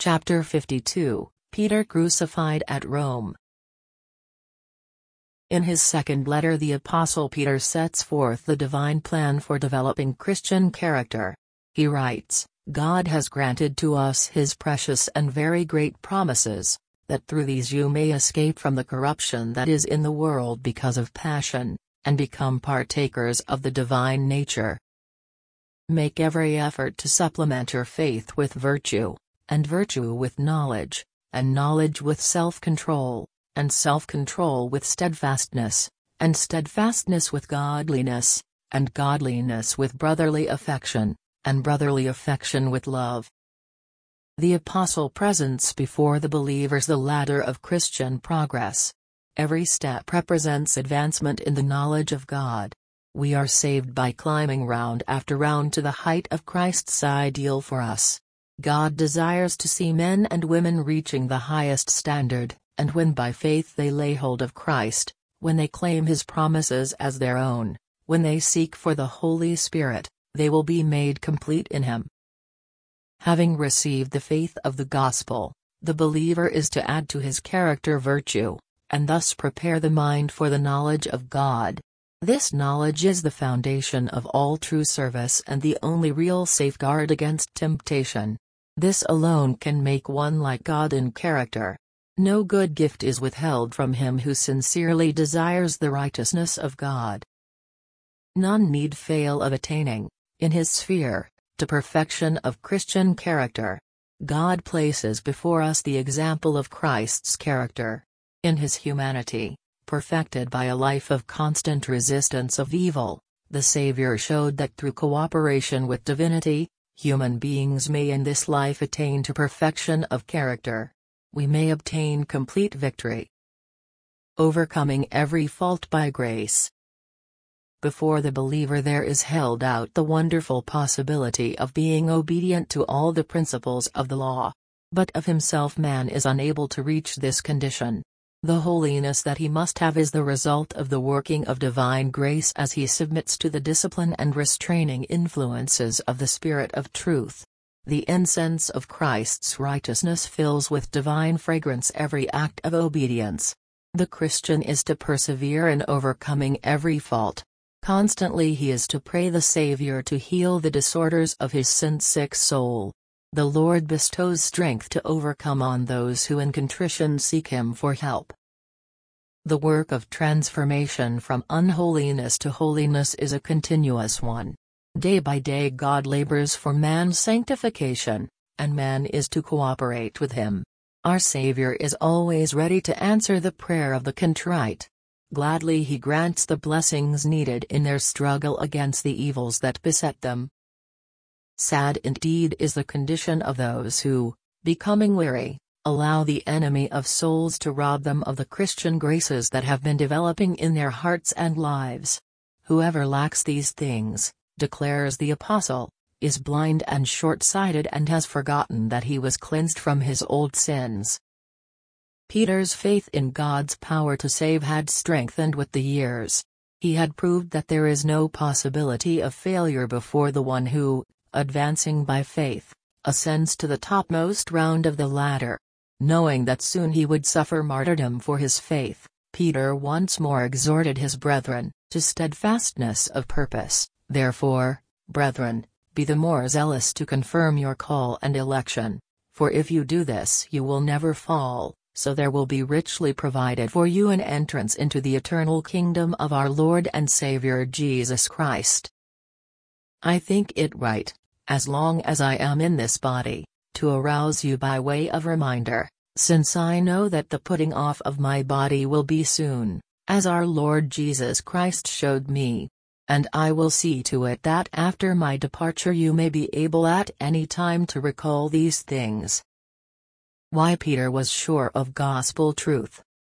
Chapter 52, Peter crucified at Rome. In his second letter, the Apostle Peter sets forth the divine plan for developing Christian character. He writes, "God has granted to us His precious and very great promises, that through these you may escape from the corruption that is in the world because of passion, and become partakers of the divine nature. Make every effort to supplement your faith with virtue, and virtue with knowledge, and knowledge with self-control, and self-control with steadfastness, and steadfastness with godliness, and godliness with brotherly affection, and brotherly affection with love." The Apostle presents before the believers the ladder of Christian progress. Every step represents advancement in the knowledge of God. We are saved by climbing round after round to the height of Christ's ideal for us. God desires to see men and women reaching the highest standard, and when by faith they lay hold of Christ, when they claim His promises as their own, when they seek for the Holy Spirit, they will be made complete in Him. Having received the faith of the gospel, the believer is to add to his character virtue, and thus prepare the mind for the knowledge of God. This knowledge is the foundation of all true service and the only real safeguard against temptation. This alone can make one like God in character. No good gift is withheld from him who sincerely desires the righteousness of God. None need fail of attaining, in his sphere, to perfection of Christian character. God places before us the example of Christ's character. In His humanity, perfected by a life of constant resistance of evil, the Savior showed that through cooperation with divinity, human beings may in this life attain to perfection of character. We may obtain complete victory. Overcoming every fault by grace. Before the believer there is held out the wonderful possibility of being obedient to all the principles of the law. But of himself man is unable to reach this condition. The holiness that he must have is the result of the working of divine grace as he submits to the discipline and restraining influences of the Spirit of truth. The incense of Christ's righteousness fills with divine fragrance every act of obedience. The Christian is to persevere in overcoming every fault. Constantly he is to pray the Savior to heal the disorders of his sin-sick soul. The Lord bestows strength to overcome on those who in contrition seek Him for help. The work of transformation from unholiness to holiness is a continuous one. Day by day God labors for man's sanctification, and man is to cooperate with Him. Our Savior is always ready to answer the prayer of the contrite. Gladly He grants the blessings needed in their struggle against the evils that beset them. Sad indeed is the condition of those who, becoming weary, allow the enemy of souls to rob them of the Christian graces that have been developing in their hearts and lives. Whoever lacks these things, declares the Apostle, is blind and short-sighted and has forgotten that he was cleansed from his old sins. Peter's faith in God's power to save had strengthened with the years. He had proved that there is no possibility of failure before the one who, advancing by faith, ascends to the topmost round of the ladder. Knowing that soon he would suffer martyrdom for his faith, Peter once more exhorted his brethren to steadfastness of purpose. Therefore, brethren, be the more zealous to confirm your call and election, for if you do this you will never fall. So there will be richly provided for you an entrance into the eternal kingdom of our Lord and Savior Jesus Christ. I think it right, as long as I am in this body, to arouse you by way of reminder, since I know that the putting off of my body will be soon, as our Lord Jesus Christ showed me. And I will see to it that after my departure you may be able at any time to recall these things. Why Peter was sure of gospel truth.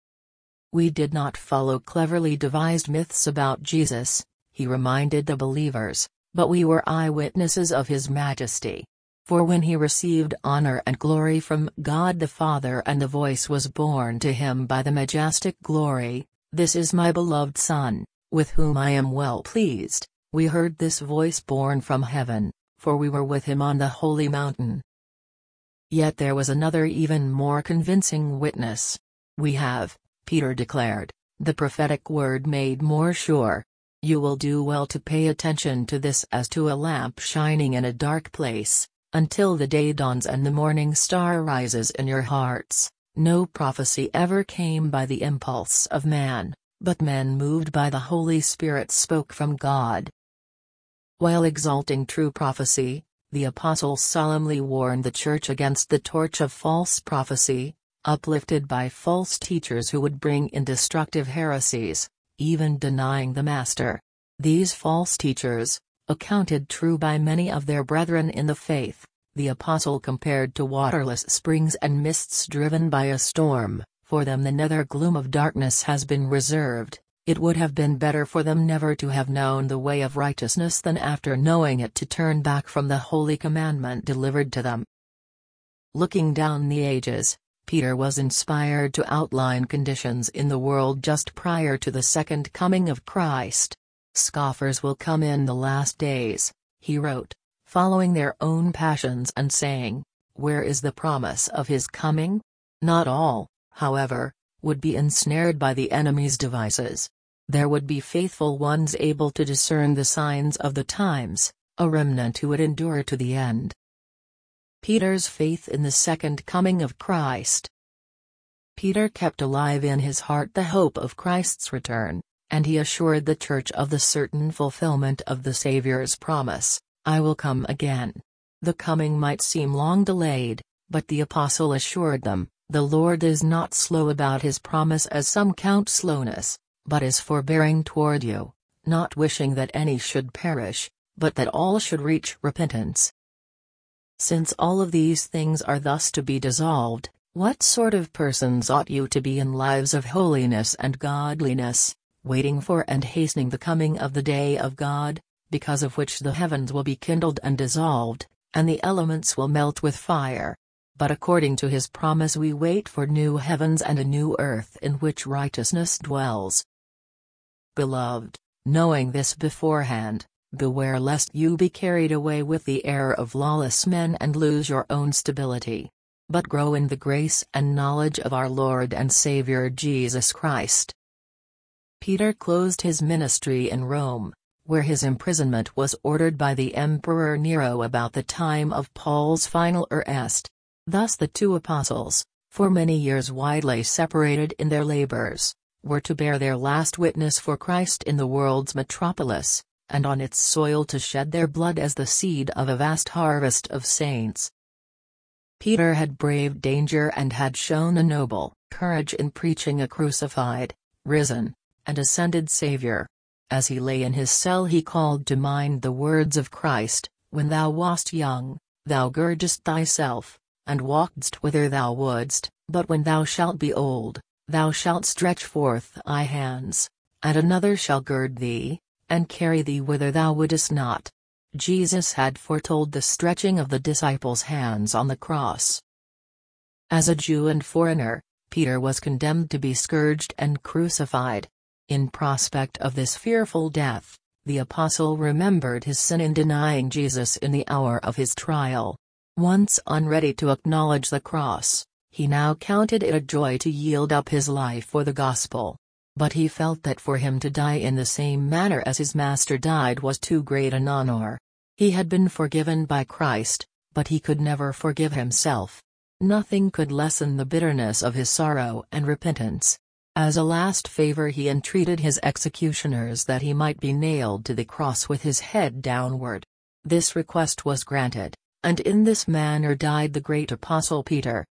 We did not follow cleverly devised myths about Jesus, he reminded the believers, but we were eyewitnesses of His majesty. For when He received honor and glory from God the Father and the voice was borne to Him by the majestic glory, "This is my beloved Son, with whom I am well pleased," we heard this voice borne from heaven, for we were with Him on the holy mountain. Yet there was another even more convincing witness. "We have," Peter declared, "the prophetic word made more sure. You will do well to pay attention to this as to a lamp shining in a dark place, until the day dawns and the morning star rises in your hearts." No prophecy ever came by the impulse of man, but men moved by the Holy Spirit spoke from God. While exalting true prophecy, the apostles solemnly warned the church against the torch of false prophecy, uplifted by false teachers who would bring in destructive heresies, even denying the Master. These false teachers, accounted true by many of their brethren in the faith, the apostle compared to waterless springs and mists driven by a storm. For them the nether gloom of darkness has been reserved. It would have been better for them never to have known the way of righteousness than after knowing it to turn back from the holy commandment delivered to them. Looking down the ages, Peter was inspired to outline conditions in the world just prior to the second coming of Christ. "Scoffers will come in the last days," he wrote, "following their own passions and saying, 'Where is the promise of his coming?' Not all, however, would be ensnared by the enemy's devices. There would be faithful ones able to discern the signs of the times, a remnant who would endure to the end." Peter's faith in the second coming of Christ. Peter kept alive in his heart the hope of Christ's return, and he assured the church of the certain fulfillment of the Savior's promise, "I will come again." The coming might seem long delayed, but the apostle assured them, "The Lord is not slow about his promise as some count slowness, but is forbearing toward you, not wishing that any should perish, but that all should reach repentance." Since all of these things are thus to be dissolved, what sort of persons ought you to be in lives of holiness and godliness, waiting for and hastening the coming of the day of God, because of which the heavens will be kindled and dissolved, and the elements will melt with fire? But according to his promise we wait for new heavens and a new earth in which righteousness dwells. Beloved, knowing this beforehand, beware lest you be carried away with the error of lawless men and lose your own stability. But grow in the grace and knowledge of our Lord and Savior Jesus Christ. Peter closed his ministry in Rome, where his imprisonment was ordered by the Emperor Nero about the time of Paul's final arrest. Thus the two apostles, for many years widely separated in their labors, were to bear their last witness for Christ in the world's metropolis, and on its soil to shed their blood as the seed of a vast harvest of saints. Peter had braved danger and had shown a noble courage in preaching a crucified, risen, and ascended Savior. As he lay in his cell he called to mind the words of Christ, "When thou wast young, thou girdest thyself, and walkedst whither thou wouldst, but when thou shalt be old, thou shalt stretch forth thy hands, and another shall gird thee, and carry thee whither thou wouldest not." Jesus had foretold the stretching of the disciples' hands on the cross. As a Jew and foreigner, Peter was condemned to be scourged and crucified. In prospect of this fearful death, the apostle remembered his sin in denying Jesus in the hour of his trial. Once unready to acknowledge the cross, he now counted it a joy to yield up his life for the gospel. But he felt that for him to die in the same manner as his master died was too great an honor. He had been forgiven by Christ, but he could never forgive himself. Nothing could lessen the bitterness of his sorrow and repentance. As a last favor he entreated his executioners that he might be nailed to the cross with his head downward. This request was granted, and in this manner died the great apostle Peter.